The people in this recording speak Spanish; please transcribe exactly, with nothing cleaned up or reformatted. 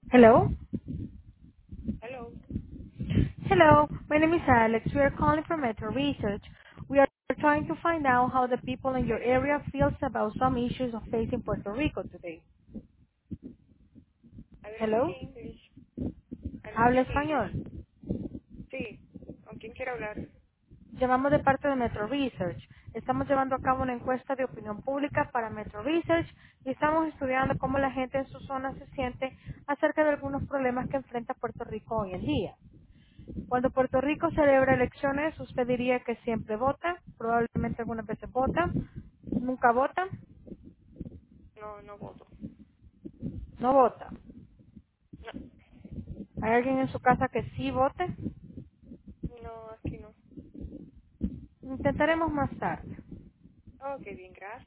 Hello? Hello. Hello, my name is Alex. We are calling from Metro Research. We are trying to find out how the people in your area feels about some issues of facing Puerto Rico today. I don't speak Hello? English. I don't Habla speak English. español. Sí. ¿Con quién quiere hablar? Llamamos de parte de Metro Research. Estamos llevando a cabo una encuesta de opinión pública para Metro Research y estamos estudiando cómo la gente en su zona se siente acerca de algunos problemas que enfrenta Puerto Rico hoy en día. Cuando Puerto Rico celebra elecciones, usted diría que siempre vota, probablemente algunas veces vota, nunca vota, No, no voto. no vota. No, ¿Hay alguien en su casa que sí vote? no, aquí no. Intentaremos más tarde. Ok, bien, gracias.